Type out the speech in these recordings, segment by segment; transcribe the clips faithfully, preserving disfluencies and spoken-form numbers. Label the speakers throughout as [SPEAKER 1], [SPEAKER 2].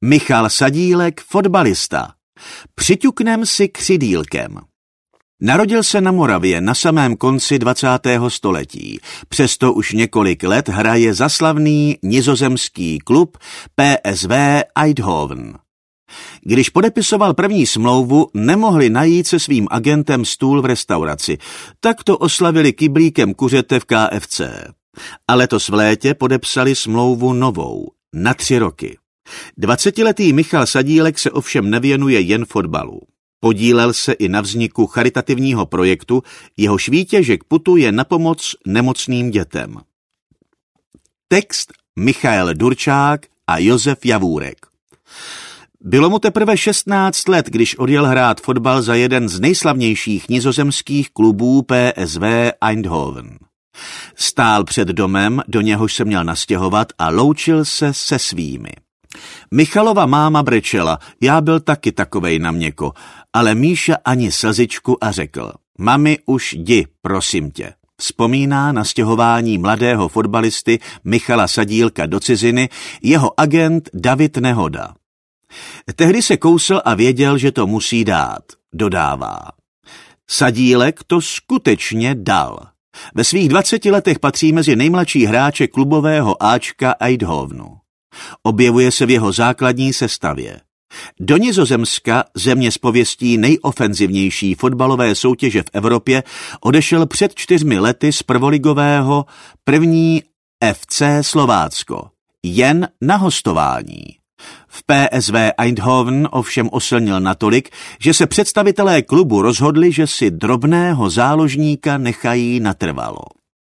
[SPEAKER 1] Michal Sadílek, fotbalista. Přiťuknem si křidýlkem. Narodil se na Moravě na samém konci dvacátého století. Přesto už několik let hraje za slavný nizozemský klub P S V Eindhoven. Když podepisoval první smlouvu, nemohli najít se svým agentem stůl v restauraci, tak to oslavili kyblíkem kuřete v K F C. A letos v létě podepsali smlouvu novou, na tři roky. Dvacetiletý Michal Sadílek se ovšem nevěnuje jen fotbalu. Podílel se i na vzniku charitativního projektu, jehož výtěžek putuje na pomoc nemocným dětem. Text Michael Durčák a Josef Javůrek. Bylo mu teprve šestnáct let, když odjel hrát fotbal za jeden z nejslavnějších nizozemských klubů P S V Eindhoven. Stál před domem, do něhož se měl nastěhovat a loučil se se svými. Michalova máma brečela, já byl taky takovej na měko, ale Míša ani slzičku a řekl, mami, už jdi, prosím tě. Vzpomíná na stěhování mladého fotbalisty Michala Sadílka do ciziny jeho agent David Nehoda. Tehdy se kousl a věděl, že to musí dát, dodává. Sadílek to skutečně dal. Ve svých dvaceti letech patří mezi nejmladší hráče klubového Ačka Eindhovenu. Objevuje se v jeho základní sestavě. Do Nizozemska, země s pověstí nejofenzivnější fotbalové soutěže v Evropě, odešel před čtyřmi lety z prvoligového první F C Slovácko, jen na hostování. V P S V Eindhoven ovšem oslnil natolik, že se představitelé klubu rozhodli, že si drobného záložníka nechají natrvalo.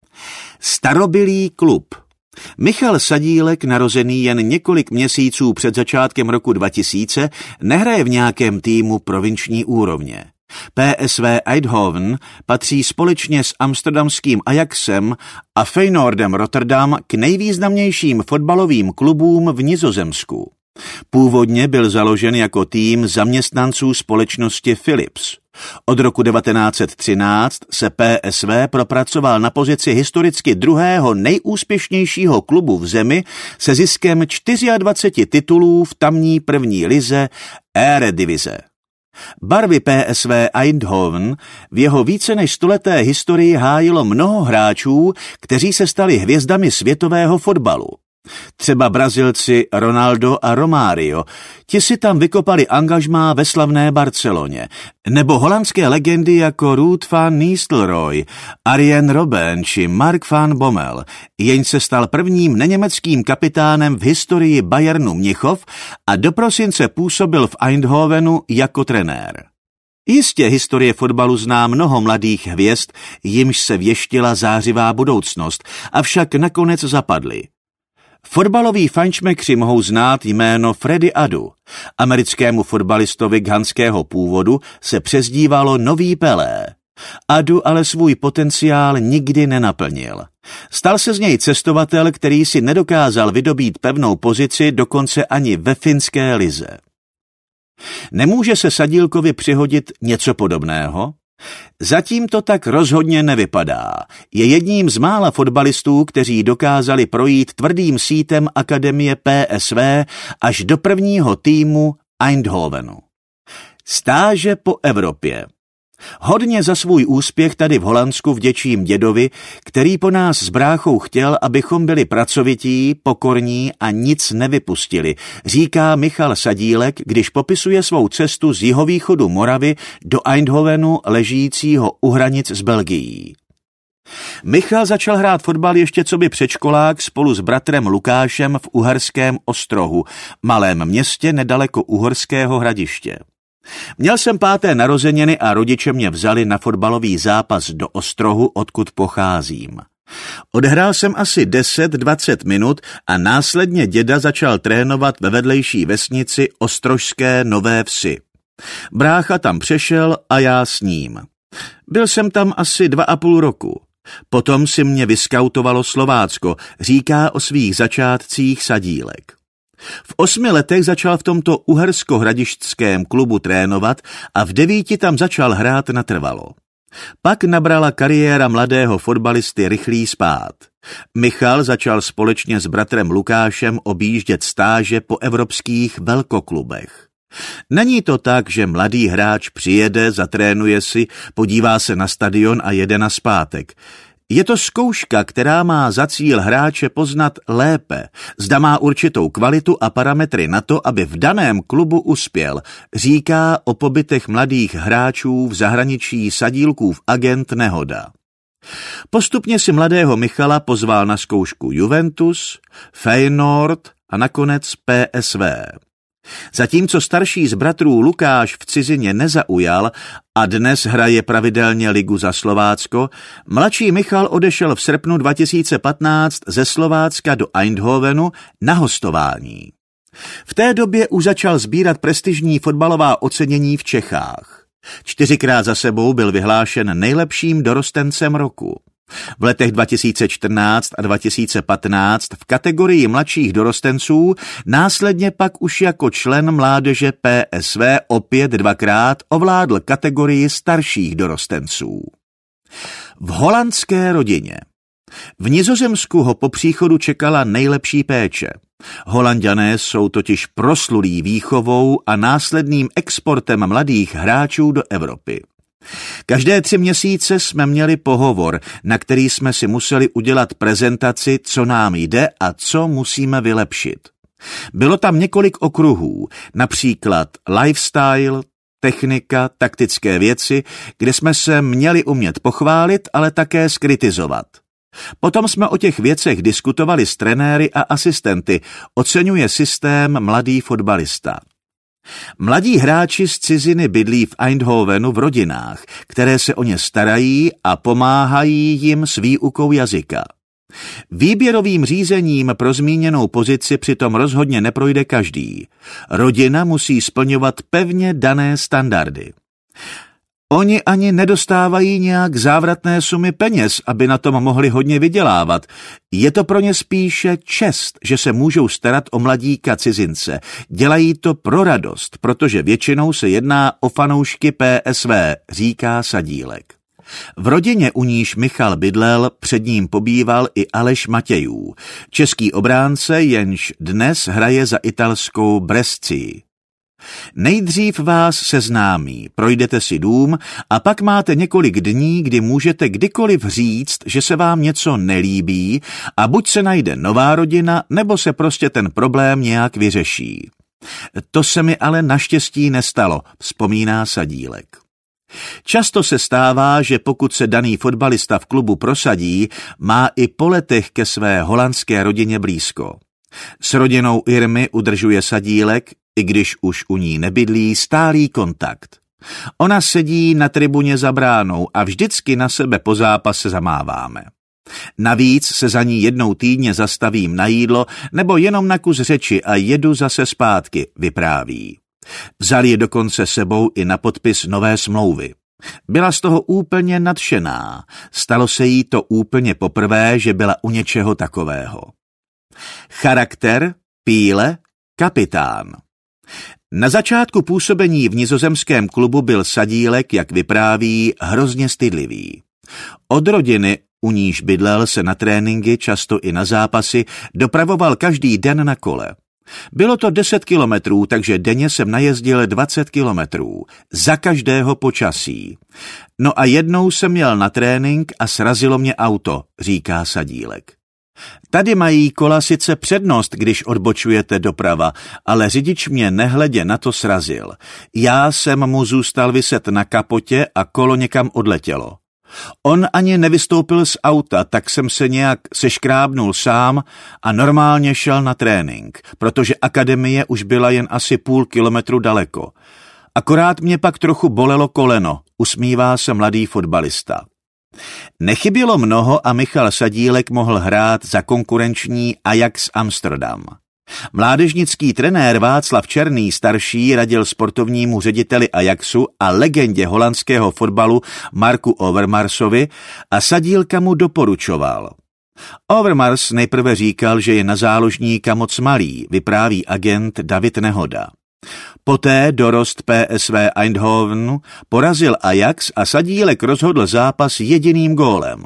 [SPEAKER 1] Starobylý klub. Michal Sadílek, narozený jen několik měsíců před začátkem roku dva tisíce, nehraje v nějakém týmu provinční úrovně. P S V Eindhoven patří společně s amsterdamským Ajaxem a Feyenoordem Rotterdam k nejvýznamnějším fotbalovým klubům v Nizozemsku. Původně byl založen jako tým zaměstnanců společnosti Philips. Od roku devatenáct set třináct se P S V propracoval na pozici historicky druhého nejúspěšnějšího klubu v zemi se ziskem dvacet čtyři titulů v tamní první lize Eredivize. Barvy P S V Eindhoven v jeho více než stoleté historii hájilo mnoho hráčů, kteří se stali hvězdami světového fotbalu. Třeba Brazilci Ronaldo a Romário, ti si tam vykopali angažmá ve slavné Barceloně, nebo holandské legendy jako Ruud van Nistelrooy, Arjen Robben či Mark van Bommel, jenž se stal prvním neněmeckým kapitánem v historii Bayernu Mnichov a do prosince působil v Eindhovenu jako trenér. Jistě historie fotbalu zná mnoho mladých hvězd, jimž se věštila zářivá budoucnost, avšak nakonec zapadly. Fotbaloví fajnšmekři mohou znát jméno Freddy Adu. Americkému fotbalistovi ghanského původu se přezdívalo Nový Pelé. Adu ale svůj potenciál nikdy nenaplnil. Stal se z něj cestovatel, který si nedokázal vydobít pevnou pozici dokonce ani ve finské lize. Nemůže se Sadílkovi přihodit něco podobného? Zatím to tak rozhodně nevypadá. Je jedním z mála fotbalistů, kteří dokázali projít tvrdým sítem akademie P S V až do prvního týmu Eindhovenu. Stáže po Evropě. Hodně za svůj úspěch tady v Holandsku vděčím dědovi, který po nás s bráchou chtěl, abychom byli pracovití, pokorní a nic nevypustili, říká Michal Sadílek, když popisuje svou cestu z jihovýchodu Moravy do Eindhovenu ležícího u hranic s Belgií. Michal začal hrát fotbal ještě coby předškolák spolu s bratrem Lukášem v Uherském Ostrohu, malém městě nedaleko Uhorského Hradiště. Měl jsem páté narozeniny a rodiče mě vzali na fotbalový zápas do Ostrohu, odkud pocházím. Odehrál jsem asi deset dvacet minut a následně děda začal trénovat ve vedlejší vesnici Ostrožské Nové Vsi. Brácha tam přešel a já s ním. Byl jsem tam asi dva a půl roku. Potom si mě vyskautovalo Slovácko, říká o svých začátcích Sadílek. V osmi letech začal v tomto uhersko-hradišťském klubu trénovat a v devíti tam začal hrát natrvalo. Pak nabrala kariéra mladého fotbalisty rychlý spád. Michal začal společně s bratrem Lukášem objíždět stáže po evropských velkoklubech. Není to tak, že mladý hráč přijede, zatrénuje si, podívá se na stadion a jede nazpátek. Je to zkouška, která má za cíl hráče poznat lépe, zda má určitou kvalitu a parametry na to, aby v daném klubu uspěl, říká o pobytech mladých hráčů v zahraničí Sadílkův agent Nehoda. Postupně si mladého Michala pozval na zkoušku Juventus, Feyenoord a nakonec P S V. Zatímco starší z bratrů Lukáš v cizině nezaujal a dnes hraje pravidelně ligu za Slovácko, mladší Michal odešel v srpnu dva tisíce patnáct ze Slovácka do Eindhovenu na hostování. V té době už začal sbírat prestižní fotbalová ocenění v Čechách. Čtyřikrát za sebou byl vyhlášen nejlepším dorostencem roku. V letech dva tisíce čtrnáct a dva tisíce patnáct v kategorii mladších dorostenců, následně pak už jako člen mládeže P S V opět dvakrát ovládl kategorii starších dorostenců. V holandské rodině. V Nizozemsku ho po příchodu čekala nejlepší péče. Holanďané jsou totiž proslulí výchovou a následným exportem mladých hráčů do Evropy. Každé tři měsíce jsme měli pohovor, na který jsme si museli udělat prezentaci, co nám jde a co musíme vylepšit. Bylo tam několik okruhů, například lifestyle, technika, taktické věci, kde jsme se měli umět pochválit, ale také skritizovat. Potom jsme o těch věcech diskutovali s trenéry a asistenty, oceňuje systém mladý fotbalista. Mladí hráči z ciziny bydlí v Eindhovenu v rodinách, které se o ně starají a pomáhají jim s výukou jazyka. Výběrovým řízením pro zmíněnou pozici přitom rozhodně neprojde každý. Rodina musí splňovat pevně dané standardy. Oni ani nedostávají nějak závratné sumy peněz, aby na tom mohli hodně vydělávat. Je to pro ně spíše čest, že se můžou starat o mladíka cizince. Dělají to pro radost, protože většinou se jedná o fanoušky P S V, říká Sadílek. V rodině, u níž Michal bydlel, před ním pobýval i Aleš Matějů, český obránce, jenž dnes hraje za italskou Brescii. Nejdřív vás seznámí, projdete si dům a pak máte několik dní, kdy můžete kdykoliv říct, že se vám něco nelíbí a buď se najde nová rodina, nebo se prostě ten problém nějak vyřeší. To se mi ale naštěstí nestalo, vzpomíná Sadílek. Často se stává, že pokud se daný fotbalista v klubu prosadí, má i po letech ke své holandské rodině blízko. S rodinou Irmy udržuje Sadílek, i když už u ní nebydlí, stálý kontakt. Ona sedí na tribuně za bránou a vždycky na sebe po zápase zamáváme. Navíc se za ní jednou týdně zastavím na jídlo nebo jenom na kus řeči a jedu zase zpátky, vypráví. Vzal je dokonce sebou i na podpis nové smlouvy. Byla z toho úplně nadšená. Stalo se jí to úplně poprvé, že byla u něčeho takového. Charakter, píle, kapitán. Na začátku působení v nizozemském klubu byl Sadílek, jak vypráví, hrozně stydlivý. Od rodiny, u níž bydlel, se na tréninky, často i na zápasy, dopravoval každý den na kole. Bylo to deset kilometrů, takže denně jsem najezdil dvacet kilometrů. Za každého počasí. No a jednou jsem jel na trénink a srazilo mě auto, říká Sadílek. Tady mají kola sice přednost, když odbočujete doprava, ale řidič mě nehledě na to srazil. Já jsem mu zůstal viset na kapotě a kolo někam odletělo. On ani nevystoupil z auta, tak jsem se nějak seškrábnul sám a normálně šel na trénink, protože akademie už byla jen asi půl kilometru daleko. Akorát mě pak trochu bolelo koleno, usmívá se mladý fotbalista. Nechybělo mnoho a Michal Sadílek mohl hrát za konkurenční Ajax Amsterdam. Mládežnický trenér Václav Černý starší radil sportovnímu řediteli Ajaxu a legendě holandského fotbalu Marku Overmarsovi a Sadílka mu doporučoval. Overmars nejprve říkal, že je na záložníka moc malý, vypráví agent David Nehoda. Poté dorost P S V Eindhovenu porazil Ajax a Sadílek rozhodl zápas jediným gólem.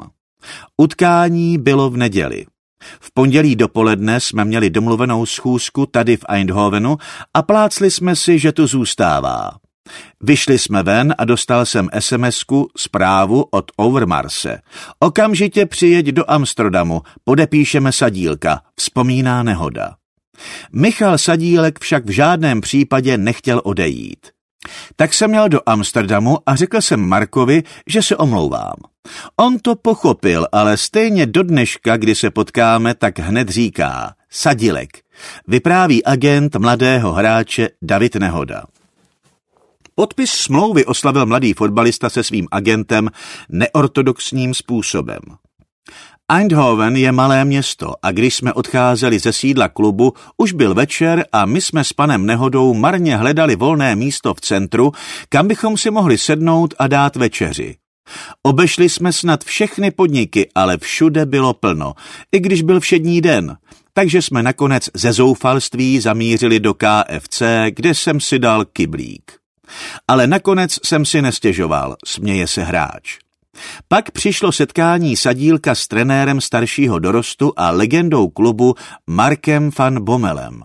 [SPEAKER 1] Utkání bylo v neděli. V pondělí dopoledne jsme měli domluvenou schůzku tady v Eindhovenu a plácli jsme si, že tu zůstává. Vyšli jsme ven a dostal jsem SMSku zprávu od Overmarse. Okamžitě přijeď do Amsterdamu, podepíšeme Sadílka, vzpomíná Nehoda. Michal Sadílek však v žádném případě nechtěl odejít. Tak jsem jel do Amsterdamu a řekl jsem Markovi, že se omlouvám. On to pochopil, ale stejně do dneška, kdy se potkáme, tak hned říká Sadílek, vypráví agent mladého hráče David Nehoda. Podpis smlouvy oslavil mladý fotbalista se svým agentem neortodoxním způsobem. Eindhoven je malé město a když jsme odcházeli ze sídla klubu, už byl večer a my jsme s panem Nehodou marně hledali volné místo v centru, kam bychom si mohli sednout a dát večeři. Obešli jsme snad všechny podniky, ale všude bylo plno, i když byl všední den, takže jsme nakonec ze zoufalství zamířili do K F C, kde jsem si dal kyblík. Ale nakonec jsem si nestěžoval, směje se hráč. Pak přišlo setkání Sadílka s trenérem staršího dorostu a legendou klubu Markem van Bommelem.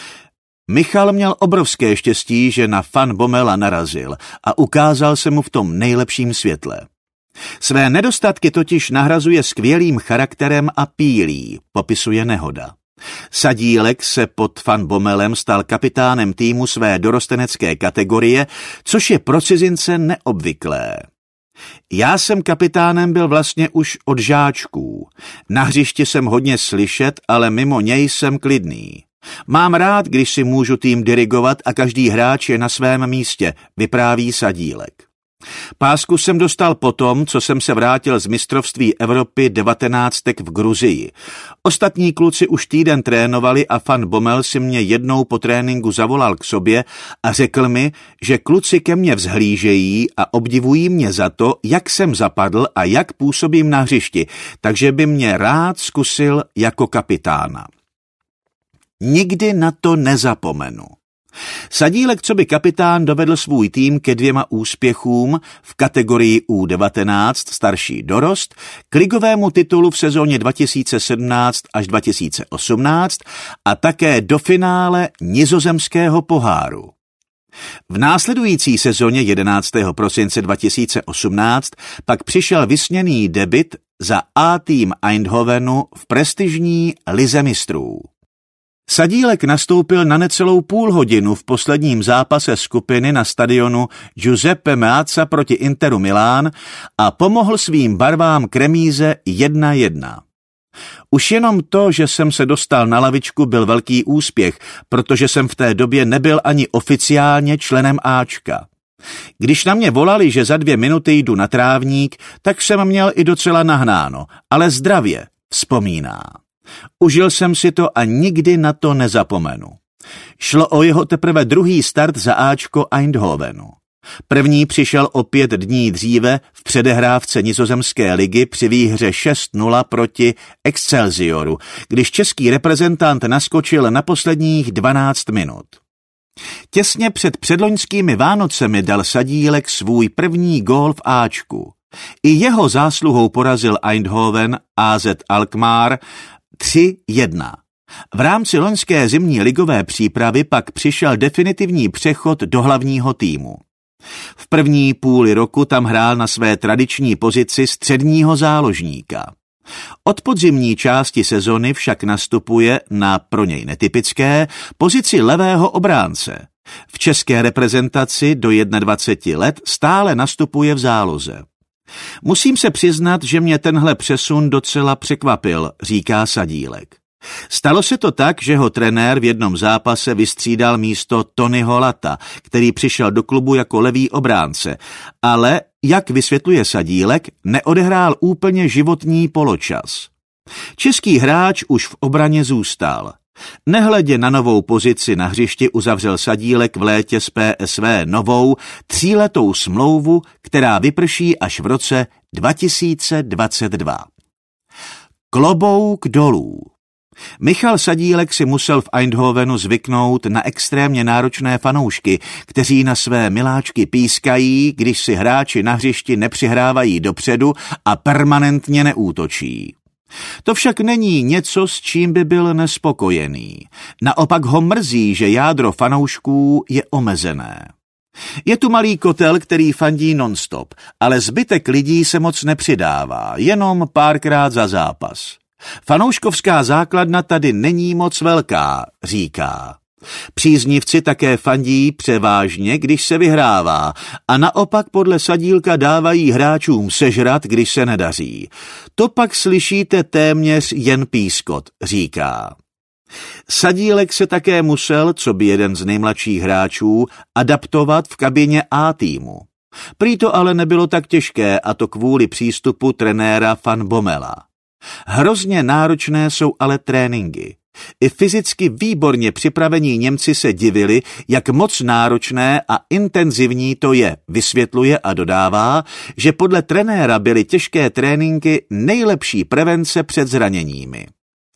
[SPEAKER 1] Michal měl obrovské štěstí, že na Van Bommela narazil a ukázal se mu v tom nejlepším světle. Své nedostatky totiž nahrazuje skvělým charakterem a pílí, popisuje Nehoda. Sadílek se pod Van Bommelem stal kapitánem týmu své dorostenecké kategorie, což je pro cizince neobvyklé. Já jsem kapitánem byl vlastně už od žáčků. Na hřišti jsem hodně slyšet, ale mimo něj jsem klidný. Mám rád, když si můžu tým dirigovat a každý hráč je na svém místě, vypráví Sadílek. Pásku jsem dostal potom, co jsem se vrátil z mistrovství Evropy devatenáctek v Gruzii. Ostatní kluci už týden trénovali a Van Bommel si mě jednou po tréninku zavolal k sobě a řekl mi, že kluci ke mně vzhlížejí a obdivují mě za to, jak jsem zapadl a jak působím na hřišti, takže by mě rád zkusil jako kapitána. Nikdy na to nezapomenu. Sadílek coby kapitán dovedl svůj tým ke dvěma úspěchům v kategorii U devatenáct starší dorost, k ligovému titulu v sezóně dva tisíce sedmnáct až dva tisíce osmnáct a také do finále nizozemského poháru. V následující sezóně jedenáctého prosince dva tisíce osmnáct pak přišel vysněný debut za A-tým Eindhovenu v prestižní lize mistrů. Sadílek nastoupil na necelou půl hodinu v posledním zápase skupiny na stadionu Giuseppe Meazza proti Interu Milán a pomohl svým barvám k remíze jedna jedna. Už jenom to, že jsem se dostal na lavičku, byl velký úspěch, protože jsem v té době nebyl ani oficiálně členem Ačka. Když na mě volali, že za dvě minuty jdu na trávník, tak jsem měl i docela nahnáno, ale zdravě, vzpomíná. Užil jsem si to a nikdy na to nezapomenu. Šlo o jeho teprve druhý start za Ačko Eindhovenu. První přišel o pět dní dříve v předehrávce nizozemské ligy při výhře šest nula proti Excelsioru, když český reprezentant naskočil na posledních dvanáct minut. Těsně před předloňskými Vánocemi dal Sadílek svůj první gól v Ačku. I jeho zásluhou porazil Eindhoven A Z Alkmaar tři jedna. V rámci loňské zimní ligové přípravy pak přišel definitivní přechod do hlavního týmu. V první půli roku tam hrál na své tradiční pozici středního záložníka. Od podzimní části sezony však nastupuje na pro něj netypické pozici levého obránce. V české reprezentaci do dvaceti jedna let stále nastupuje v záloze. Musím se přiznat, že mě tenhle přesun docela překvapil, říká Sadílek. Stalo se to tak, že ho trenér v jednom zápase vystřídal místo Tonyho Lata, který přišel do klubu jako levý obránce, ale, jak vysvětluje Sadílek, neodehrál úplně životní poločas. Český hráč už v obraně zůstal. Nehledě na novou pozici na hřišti uzavřel Sadílek v létě s P S V novou tříletou smlouvu, která vyprší až v roce dva tisíce dvacet dva. Klobouk dolů. Michal Sadílek si musel v Eindhovenu zvyknout na extrémně náročné fanoušky, kteří na své miláčky pískají, když si hráči na hřišti nepřihrávají dopředu a permanentně neútočí. To však není něco, s čím by byl nespokojený. Naopak ho mrzí, že jádro fanoušků je omezené. Je tu malý kotel, který fandí non-stop, ale zbytek lidí se moc nepřidává, jenom párkrát za zápas. Fanouškovská základna tady není moc velká, říká. Příznivci také fandí převážně, když se vyhrává, a naopak podle Sadílka dávají hráčům sežrat, když se nedaří. To pak slyšíte téměř jen pískot, říká. Sadílek se také musel, co by jeden z nejmladších hráčů, adaptovat v kabině A týmu. Prý to ale nebylo tak těžké, a to kvůli přístupu trenéra Van Bommela. Hrozně náročné jsou ale tréninky. I fyzicky výborně připravení Němci se divili, jak moc náročné a intenzivní to je, vysvětluje a dodává, že podle trenéra byly těžké tréninky nejlepší prevence před zraněními.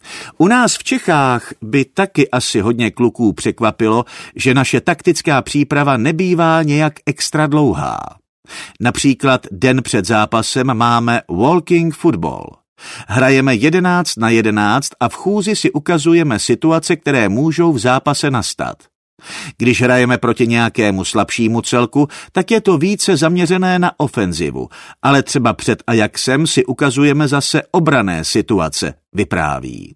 [SPEAKER 1] U nás v Čechách by taky asi hodně kluků překvapilo, že naše taktická příprava nebývá nějak extra dlouhá. Například den před zápasem máme walking football. Hrajeme jedenáct na jedenáct a v chůzi si ukazujeme situace, které můžou v zápase nastat. Když hrajeme proti nějakému slabšímu celku, tak je to více zaměřené na ofenzivu, ale třeba před Ajaxem si ukazujeme zase obranné situace, vypráví.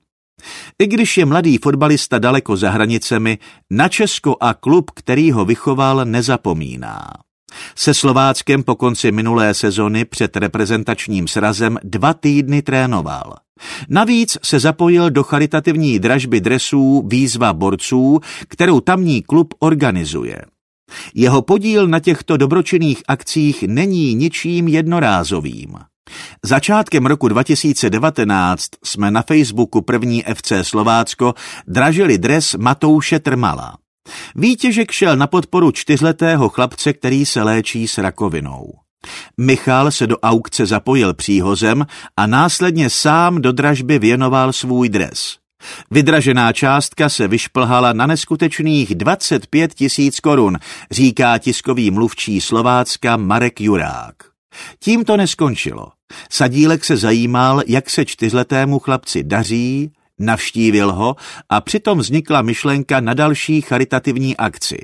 [SPEAKER 1] I když je mladý fotbalista daleko za hranicemi, na Česko a klub, který ho vychoval, nezapomíná. Se Slováckem po konci minulé sezony před reprezentačním srazem dva týdny trénoval. Navíc se zapojil do charitativní dražby dresů Výzva borců, kterou tamní klub organizuje. Jeho podíl na těchto dobročinných akcích není ničím jednorázovým. Začátkem roku dva tisíce devatenáct jsme na Facebooku první F C Slovácko dražili dres Matouše Trmala. Výtěžek šel na podporu čtyřletého chlapce, který se léčí s rakovinou. Michal se do aukce zapojil příhozem a následně sám do dražby věnoval svůj dres. Vydražená částka se vyšplhala na neskutečných dvacet pět tisíc korun, říká tiskový mluvčí Slovácka Marek Jurák. Tím to neskončilo. Sadílek se zajímal, jak se čtyřletému chlapci daří, navštívil ho a přitom vznikla myšlenka na další charitativní akci.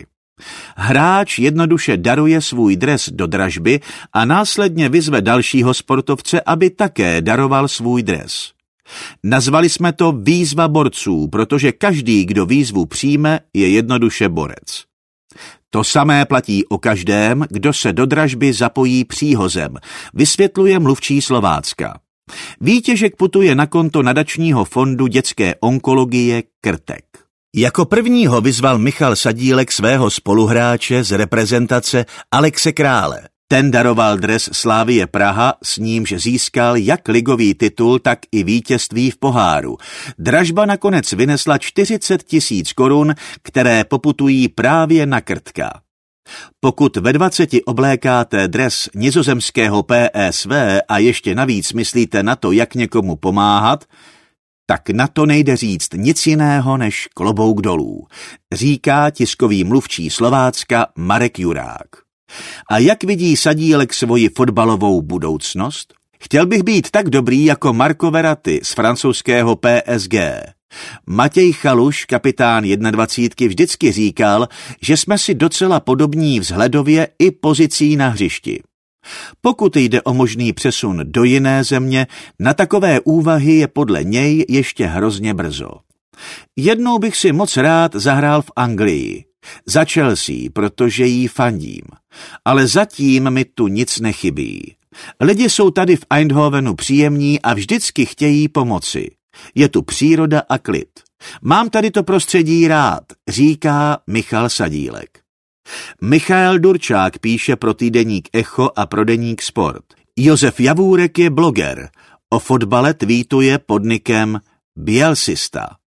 [SPEAKER 1] Hráč jednoduše daruje svůj dres do dražby a následně vyzve dalšího sportovce, aby také daroval svůj dres. Nazvali jsme to Výzva borců, protože každý, kdo výzvu přijme, je jednoduše borec. To samé platí o každém, kdo se do dražby zapojí příhozem, vysvětluje mluvčí Slovácka. Výtěžek putuje na konto nadačního fondu dětské onkologie Krtek. Jako prvního vyzval Michal Sadílek svého spoluhráče z reprezentace Alexe Krále. Ten daroval dres Slavie Praha, s nímž získal jak ligový titul, tak i vítězství v poháru. Dražba nakonec vynesla čtyřicet tisíc korun, které poputují právě na Krtka. Pokud ve dvaceti oblékáte dres nizozemského P S V a ještě navíc myslíte na to, jak někomu pomáhat, tak na to nejde říct nic jiného než klobouk dolů, říká tiskový mluvčí Slovácka Marek Jurák. A jak vidí Sadílek svoji fotbalovou budoucnost? Chtěl bych být tak dobrý jako Marco Verratti z francouzského P S G. Matěj Chaluš, kapitán jednadvacítky, vždycky říkal, že jsme si docela podobní vzhledově i pozicí na hřišti. Pokud jde o možný přesun do jiné země, na takové úvahy je podle něj ještě hrozně brzo. Jednou bych si moc rád zahrál v Anglii. Za Chelsea, protože jí fandím. Ale zatím mi tu nic nechybí. Lidi jsou tady v Eindhovenu příjemní a vždycky chtějí pomoci. Je tu příroda a klid. Mám tady to prostředí rád, říká Michal Sadílek. Michael Durčák píše pro týdeník Echo a pro deník Sport. Josef Javůrek je bloger. O fotbale tweetuje pod nikem Bielsista.